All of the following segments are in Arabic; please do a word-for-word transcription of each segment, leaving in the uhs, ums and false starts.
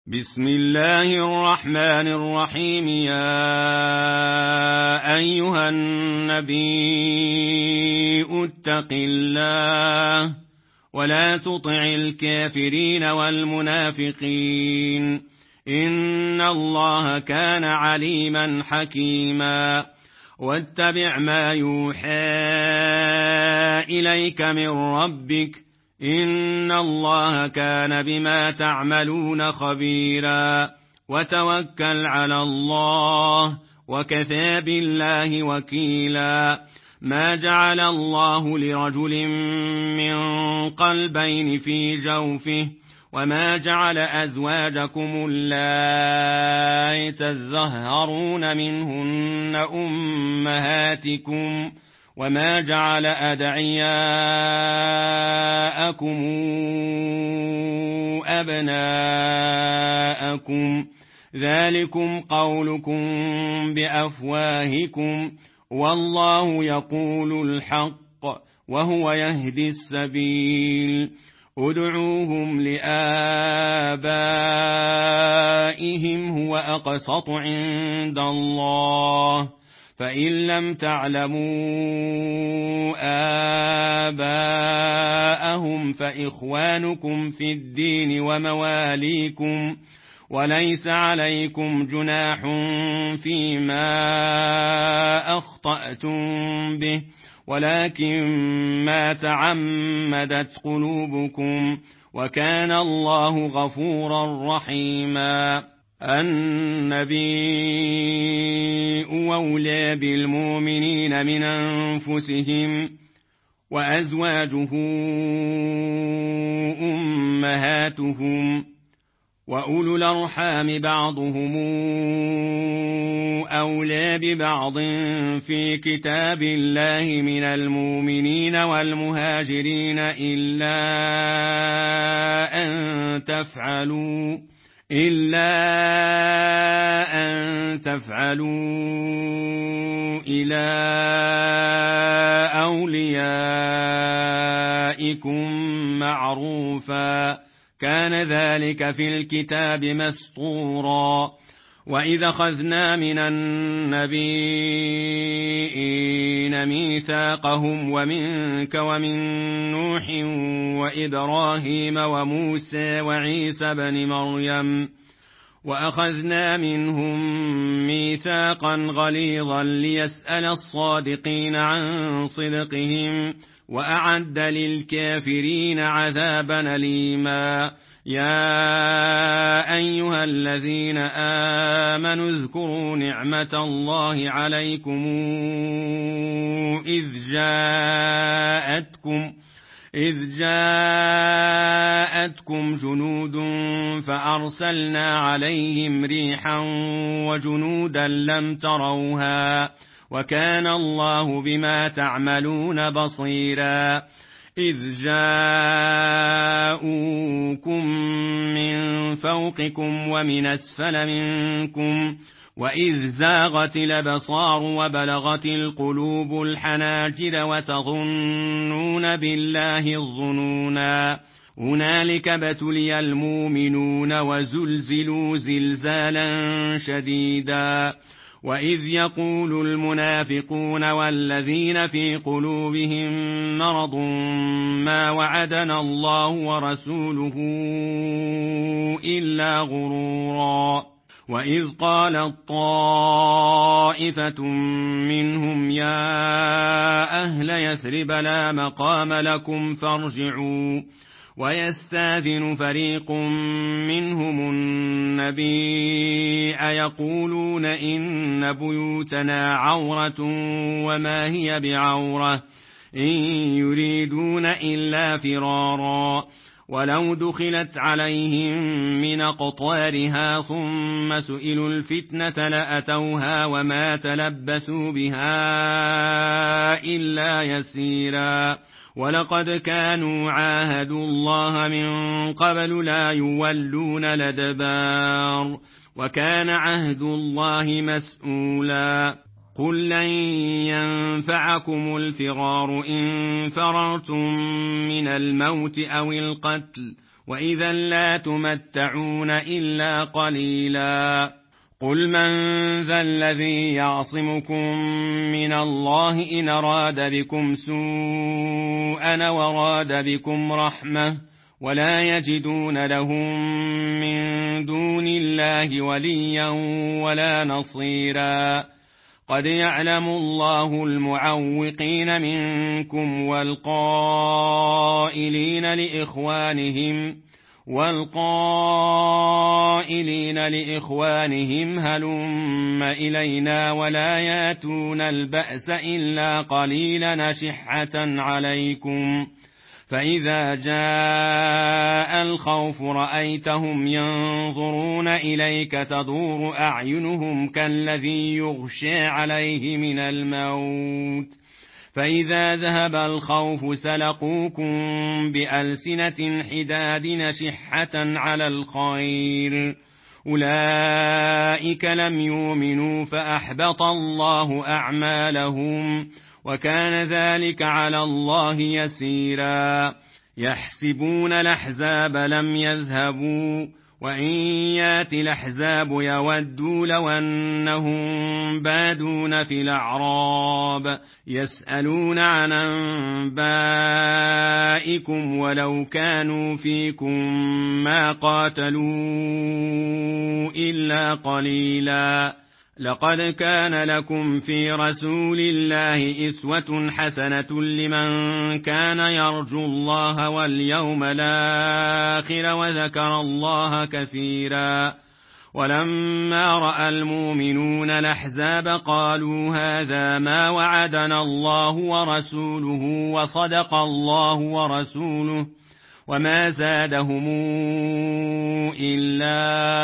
بسم الله الرحمن الرحيم. يا أيها النبي اتق الله ولا تطع الكافرين والمنافقين، إن الله كان عليما حكيما. واتبع ما يوحى إليك من ربك، إن الله كان بما تعملون خبيرا. وتوكل على الله وكفى بالله وكيلا. ما جعل الله لرجل من قلبين في جوفه، وما جعل أزواجكم اللائي تظهرون منهن أمهاتكم، وما جعل أدعياءكم أبناءكم، ذلكم قولكم بأفواهكم، والله يقول الحق وهو يهدي السبيل. ادعوهم لآبائهم هو أقسط عند الله، فإن لم تعلموا آباءهم فإخوانكم في الدين ومواليكم، وليس عليكم جناح فيما أخطأتم به، ولكن ما تعمدت قلوبكم، وكان الله غفورا رحيما. النبي أولى بالمؤمنين من أنفسهم، وأزواجه أمهاتهم، وأولو الأرحام بعضهم أولى ببعض في كتاب الله من المؤمنين والمهاجرين، إلا أن تفعلوا إلا أن تفعلوا إلى أوليائكم معروفا، كان ذلك في الكتاب مسطورا. وإذا أخذنا من النبيين ميثاقهم ومنك ومن نوح وإبراهيم وموسى وعيسى بن مريم، وأخذنا منهم ميثاقا غليظا ليسأل الصادقين عن صدقهم، وأعد للكافرين عذابا أليما. يا أيها الذين آمنوا اذكروا نعمة الله عليكم إذ جاءتكم إذ جاءتكم جنود فأرسلنا عليهم ريحا وجنودا لم تروها، وكان الله بما تعملون بصيرا. إذ جاءوكم من فوقكم ومن أسفل منكم، وإذ زاغت الأبصار وبلغت القلوب الحناجر وتظنون بالله الظنونا. هنالك ابتلي المؤمنون وزلزلوا زلزالا شديدا. وإذ يقول المنافقون والذين في قلوبهم مرض ما وعدنا الله ورسوله إلا غرورا. وإذ قالت طائفة منهم يا أهل يثرب لا مقام لكم فارجعوا، ويستاذن فريق منهم النبي يقولون إن بيوتنا عورة وما هي بعورة، إن يريدون إلا فرارا. ولو دخلت عليهم من أقطارها ثم سئلوا الفتنة لأتوها وما تلبثوا بها إلا يسيرا. ولقد كانوا عاهدوا الله من قبل لا يولون الأدبار، وكان عهد الله مسؤولا. قل لن ينفعكم الفرار إن فررتم من الموت أو القتل، وإذا لا تمتعون إلا قليلا. قل من ذا الذي يعصمكم من الله إن أراد بكم سوءا وراد بكم رحمة ولا يجدون لهم من دون الله وليا ولا نصيرا. قد يعلم الله المعوقين منكم والقائلين لإخوانهم والقائلين لإخوانهم هلم إلينا ولا ياتون البأس إلا قليلا شحة عليكم. فإذا جاء الخوف رأيتهم ينظرون إليك تدور أعينهم كالذي يغشى عليه من الموت فإذا ذهب الخوف سلقوكم بألسنة حداد نشحة على الخير أولئك لم يؤمنوا فأحبط الله أعمالهم وكان ذلك على الله يسيرا. يحسبون الأحزاب لم يذهبوا وإن يأتي الأحزاب يودوا لو أنهم بادون في الأعراب يسألون عن أنبائكم ولو كانوا فيكم ما قاتلوا إلا قليلا. لقد كان لكم في رسول الله أسوة حسنة لمن كان يرجو الله واليوم الآخر وذكر الله كثيرا. ولما رأى المؤمنون الأحزاب قالوا هذا ما وعدنا الله ورسوله وصدق الله ورسوله وما زادهم إلا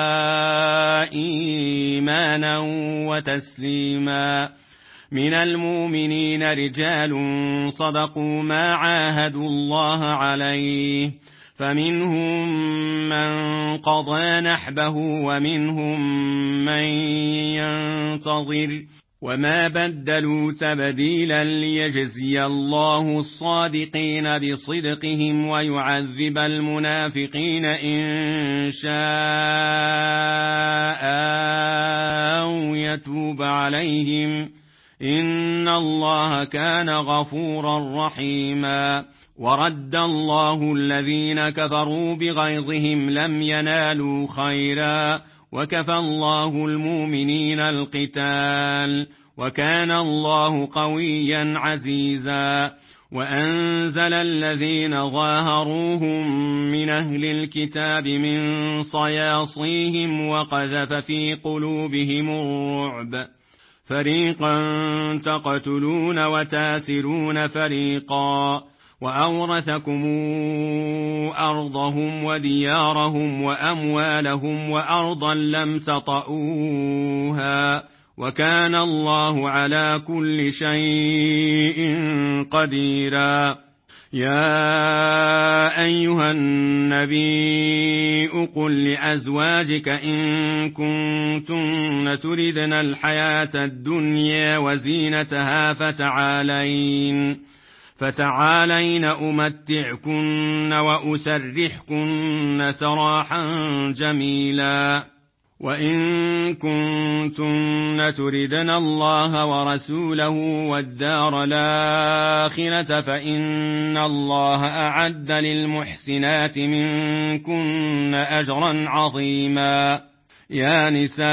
إيمانا وتسليما. من المؤمنين رجال صدقوا ما عاهدوا الله عليه فمنهم من قضى نحبه ومنهم من ينتظر وما بدلوا تبديلا ليجزي الله الصادقين بصدقهم ويعذب المنافقين إن شاء أو يتوب عليهم إن الله كان غفورا رحيما. ورد الله الذين كفروا بغيظهم لم ينالوا خيرا وكفى الله المؤمنين القتال وكان الله قويا عزيزا. وأنزل الذين ظاهروهم من أهل الكتاب من صياصيهم وقذف في قلوبهم الرعب فريقا تقتلون وتاسرون فريقا وأورثكم أرضهم وديارهم وأموالهم وأرضا لم تطئوها وكان الله على كل شيء قديرا. يا أيها النبي قل لأزواجك إن كنتن تردن الحياة الدنيا وزينتها فتعالين فتعالين أمتعكن وأسرحكن سراحا جميلا. وإن كنتن تردن الله ورسوله والدار الآخرة فإن الله أعد للمحسنات منكن أجرا عظيما. يا نساء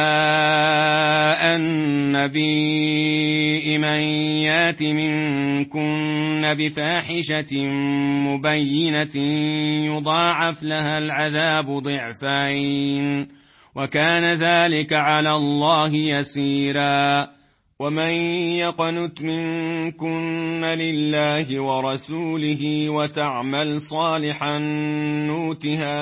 النبي من يات منكن بفاحشة مبينة يضاعف لها العذاب ضعفين وكان ذلك على الله يسيرا. ومن يقنت منكن لله ورسوله وتعمل صالحا نوتها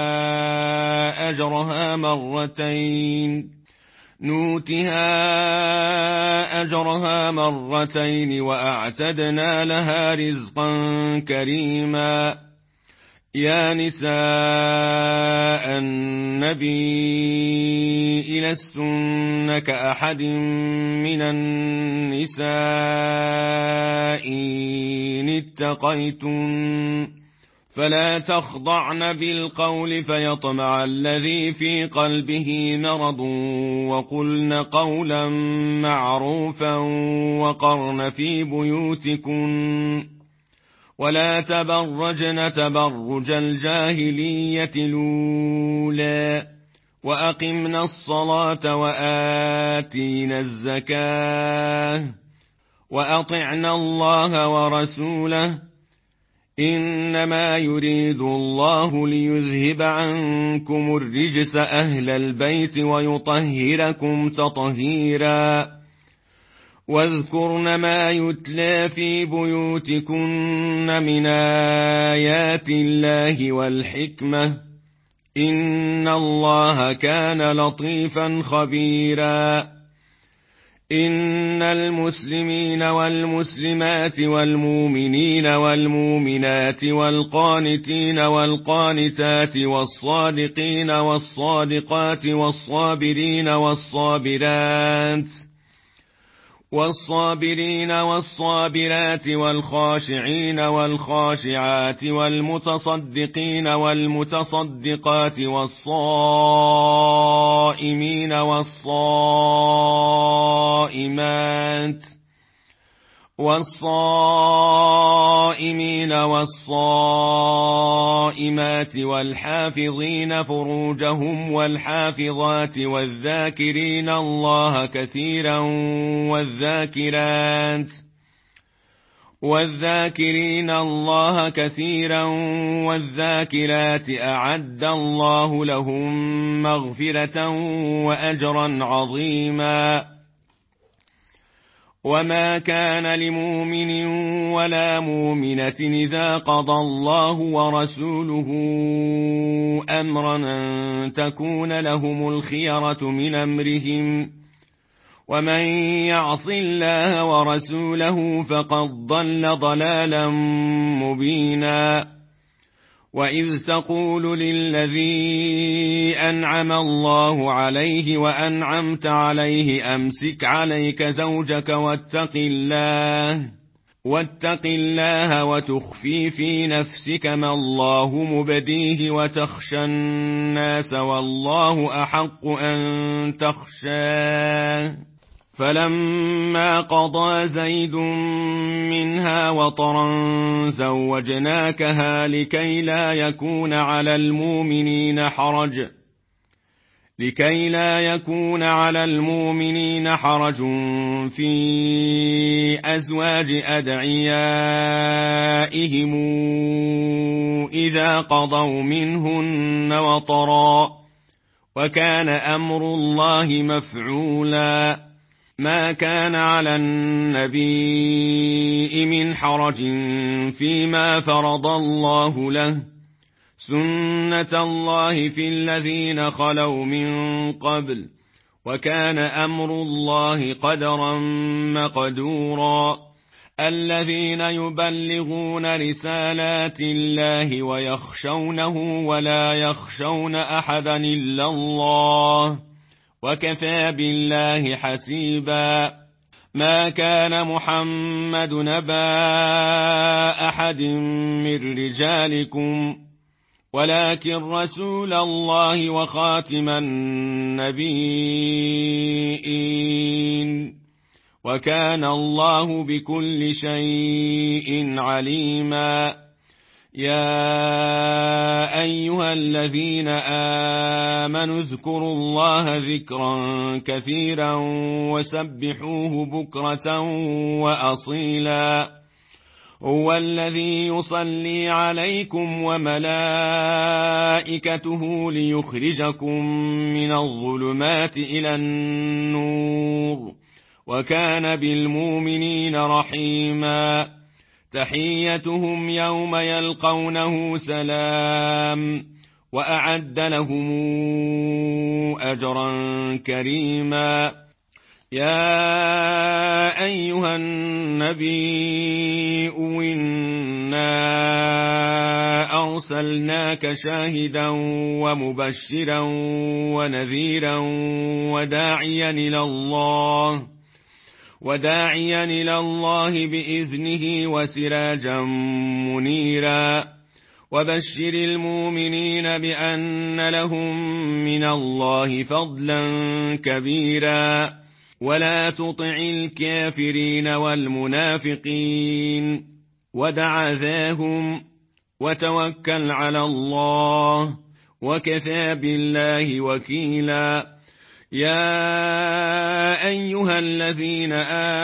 أجرها مرتين نوتها أجرها مرتين وأعتدنا لها رزقا كريما. يا نساء النبي لستن كأحد من النساء إن اتقيتن فلا تخضعن بالقول فيطمع الذي في قلبه مرض وقلن قولا معروفا وقرن في بيوتكن ولا تبرجن تبرج الجاهلية الأولى وأقمنا الصلاة وآتينا الزكاة وأطعنا الله ورسوله إنما يريد الله ليذهب عنكم الرجس أهل البيت ويطهركم تطهيرا واذكرن ما يتلى في بيوتكن من آيات الله والحكمة إن الله كان لطيفا خبيرا إن المسلمين والمسلمات والمؤمنين والمؤمنات والقانتين والقانتات والصادقين والصادقات والصابرين والصابرات والصابرين والصابرات والخاشعين والخاشعات والمتصدقين والمتصدقات والصائمين والصائمات والصائمين والصائمات والحافظين فروجهم والحافظات والذاكرين الله كثيرا والذاكرات والذاكرين الله كثيرا والذاكرات أعد الله لهم مغفرة وأجرا عظيما وما كان لمؤمن ولا مؤمنة إذا قضى الله ورسوله أمرا أن تكون لهم الخيرة من أمرهم ومن يعص الله ورسوله فقد ضل ضلالا مبينا وإذ تقول للذي أنعم الله عليه وأنعمت عليه أمسك عليك زوجك واتق الله واتق الله وتخفي في نفسك ما الله مبديه وتخشى الناس والله أحق أن تخشاه فلما قضى زيد منها وطرا زوجناكها لكي لا يكون على المؤمنين حرج لكي لا يكون على المؤمنين حرج في أزواج أدعيائهم إذا قضوا منهن وطرا وكان أمر الله مفعولا ما كان على النبي من حرج فيما فرض الله له سنة الله في الذين خلوا من قبل وكان أمر الله قدرا مقدورا الذين يبلغون رسالات الله ويخشونه ولا يخشون أحدا إلا الله وكفى بالله حسيبا ما كان محمد نبا أحد من رجالكم ولكن رسول الله وخاتم النبيين وكان الله بكل شيء عليما يا أيها الذين آمنوا اذكروا الله ذكرا كثيرا وسبحوه بكرة وأصيلا هو الذي يصلي عليكم وملائكته ليخرجكم من الظلمات إلى النور وكان بالمؤمنين رحيما تحيتهم يوم يلقونه سلام وأعد لهم أجرا كريما يا أيها النبي إنا أرسلناك شاهدا ومبشرا ونذيرا وداعيا إلى الله وداعيا إلى الله بإذنه وسراجا منيرا وبشر المؤمنين بأن لهم من الله فضلا كبيرا ولا تطع الكافرين والمنافقين ودع ذاهم وتوكل على الله وكفى بالله وكيلا. يا أيها الذين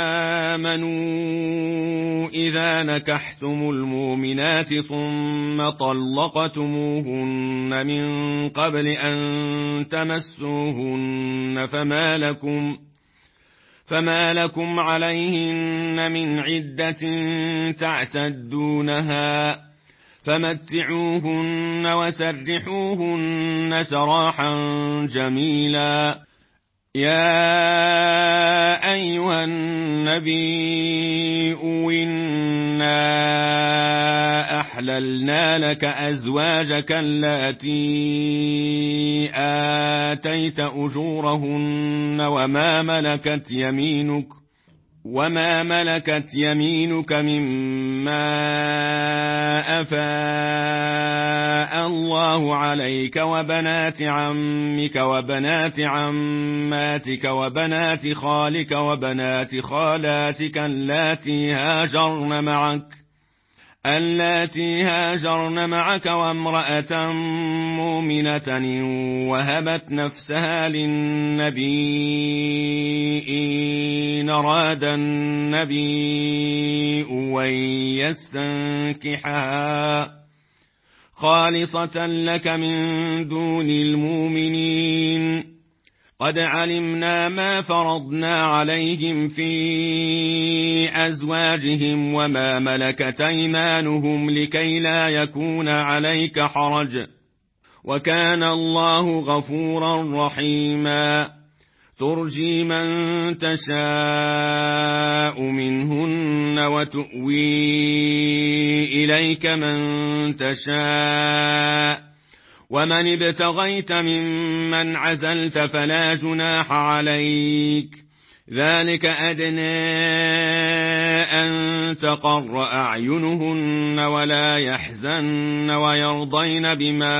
آمنوا إذا نكحتم المؤمنات ثم طلقتموهن من قبل أن تمسوهن فما لكم فما لكم عليهن من عدة تعتدونها فمتعوهن وسرحوهن سراحا جميلا. يا أيها النبي إنا أحللنا لك أزواجك اللاتي آتيت أجورهن وما ملكت يمينك وما ملكت يمينك مما أفاء الله عليك وبنات عمك وبنات عماتك وبنات خالك وبنات خالاتك اللاتي هاجرن معك اللاتي هاجرن معك وامرأة مؤمنة وهبت نفسها للنبي إن أراد النبي أن يستنكحها خالصة لك من دون المؤمنين. قد علمنا ما فرضنا عليهم في أزواجهم وما ملكت أيمانهم لكي لا يكون عليك حرج وكان الله غفورا رحيما. ترجي من تشاء منهن وتؤوي إليك من تشاء ومن ابتغيت ممن عزلت فلا جناح عليك ذلك أدنى أن تقر أعينهن ولا يحزن ويرضين بما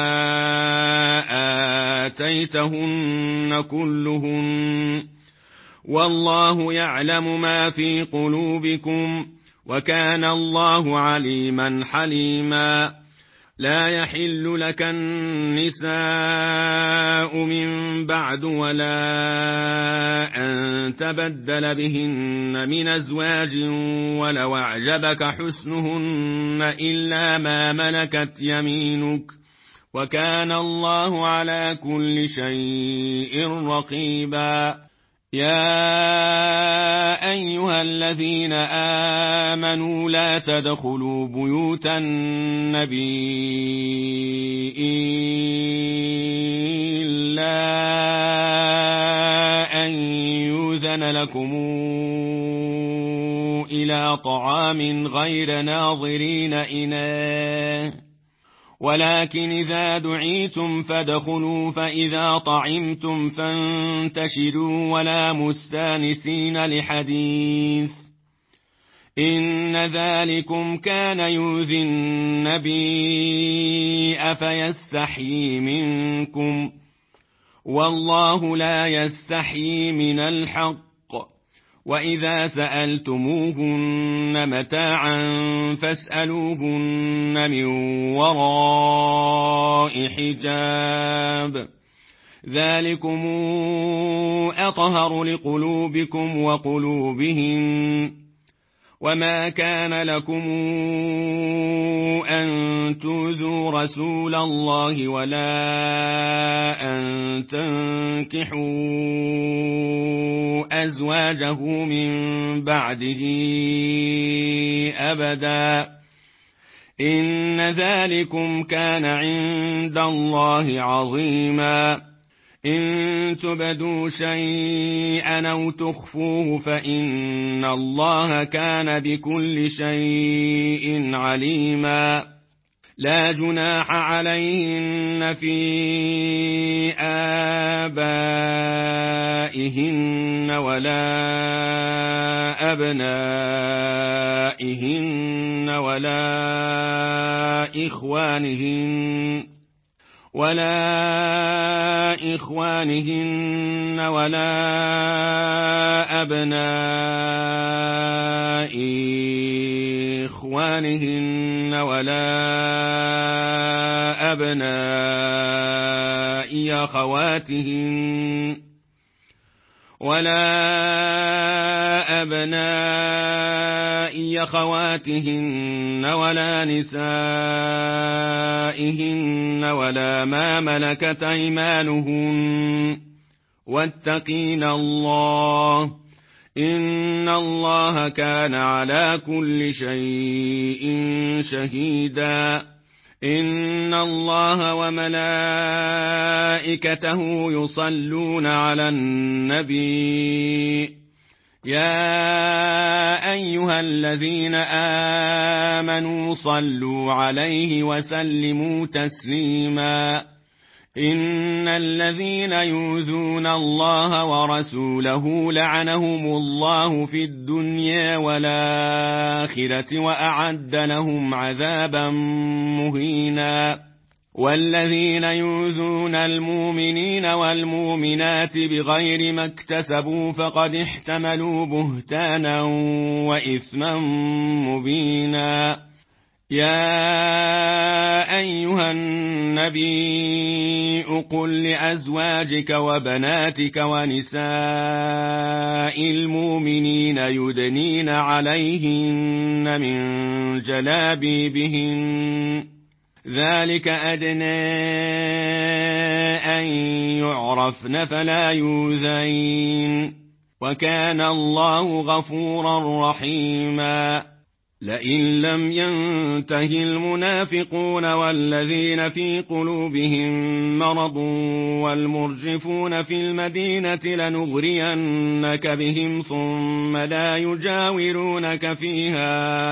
آتيتهن كلهن والله يعلم ما في قلوبكم وكان الله عليما حليما. لا يحل لك النساء من بعد ولا أن تبدل بهن من أزواج ولو أعجبك حسنهن إلا ما ملكت يمينك وكان الله على كل شيء رقيبا. يا أيها الذين آمنوا لا تدخلوا بيوت النبي إلا أن يؤذن لكم إلى طعام غير ناظرين إناه ولكن إذا دعيتم فادخلوا فإذا طعمتم فانتشروا ولا مستانسين لحديث إن ذلكم كان يؤذي النبي أفيستحيي منكم والله لا يستحيي من الحق. وإذا سألتموهن متاعا فاسألوهن من وراء حجاب ذلكم أطهر لقلوبكم وقلوبهم. وما كان لكم أن تؤذوا رسول الله ولا أن تنكحوا أزواجه من بعده أبدا إن ذلكم كان عند الله عظيما. إن تبدوا شيئا أو تخفوه فإن الله كان بكل شيء عليما. لا جناح عليهن في آبائهن ولا أبنائهن ولا إخوانهن ولا إخوانهن ولا أبناء إخوانهن ولا أبناء أخواتهن ولا أبناء أخواتهن ولا نسائهن ولا ما ملكت أيمانهن واتقين الله إن الله كان على كل شيء شهيدا إن الله وملائكته يصلون على النبي يا أيها الذين آمنوا صلوا عليه وسلموا تسليما إن الذين يؤذون الله ورسوله لعنهم الله في الدنيا والآخرة وأعد لهم عذابا مهينا والذين يؤذون المؤمنين والمؤمنات بغير ما اكتسبوا فقد احتملوا بهتانا وإثما مبينا يا أيها النبي قل لأزواجك وبناتك ونساء المؤمنين يدنين عليهن من جلابيبهن ذلك أدنى أن يعرفن فلا يؤذين وكان الله غفورا رحيما لئن لم ينته المنافقون والذين في قلوبهم مرض والمرجفون في المدينة لنغرينك بهم ثم لا يجاورونك فيها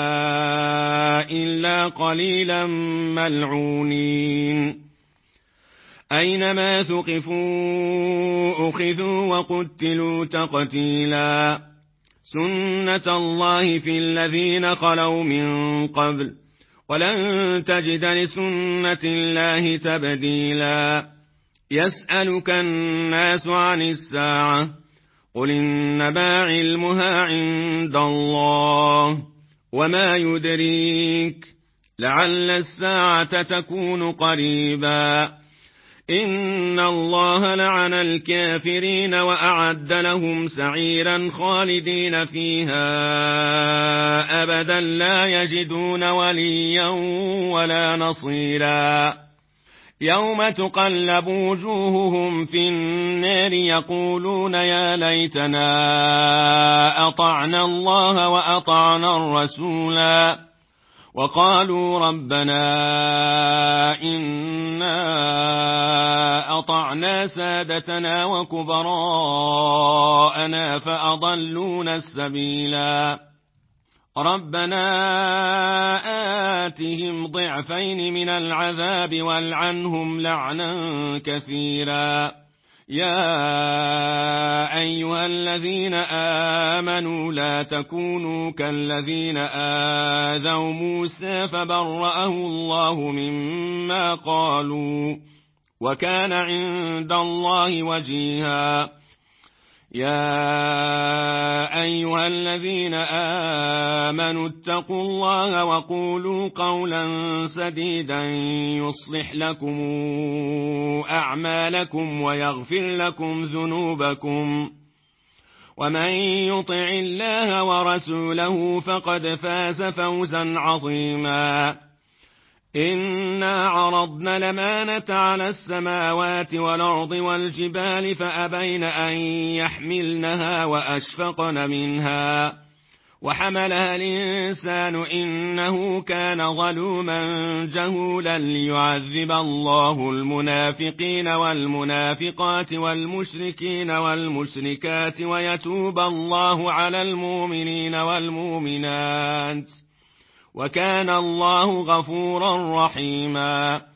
إلا قليلا ملعونين أينما ثقفوا أخذوا وقتلوا تقتيلا سنة الله في الذين خلوا من قبل ولن تجد لسنة الله تبديلا يسألك الناس عن الساعة قل إنما علمها عند الله وما يدريك لعل الساعة تكون قريبا إن الله لعن الكافرين وأعد لهم سعيرا خالدين فيها أبدا لا يجدون وليا ولا نصيرا يوم تقلب وجوههم في النار يقولون يا ليتنا أطعنا الله وأطعنا الرسولا وقالوا ربنا إنا أطعنا سادتنا وكبراءنا فأضلونا السبيلا ربنا آتهم ضعفين من العذاب والعنهم لعنا كثيرا يا أيها الذين آمنوا لا تكونوا كالذين آذوا موسى فبرأه الله مما قالوا وكان عند الله وجيها يا أيها الذين آمنوا اتقوا الله وقولوا قولا سديدا يصلح لكم أعمالكم ويغفر لكم ذنوبكم ومن يطع الله ورسوله فقد فاز فوزا عظيما إنا عرضنا الأمانة على السماوات والأرض والجبال فأبين أن يحملنها وأشفقن منها وحملها الإنسان إنه كان ظلوما جهولا ليعذب الله المنافقين والمنافقات والمشركين والمشركات ويتوب الله على المؤمنين والمؤمنات وكان الله غفورا رحيما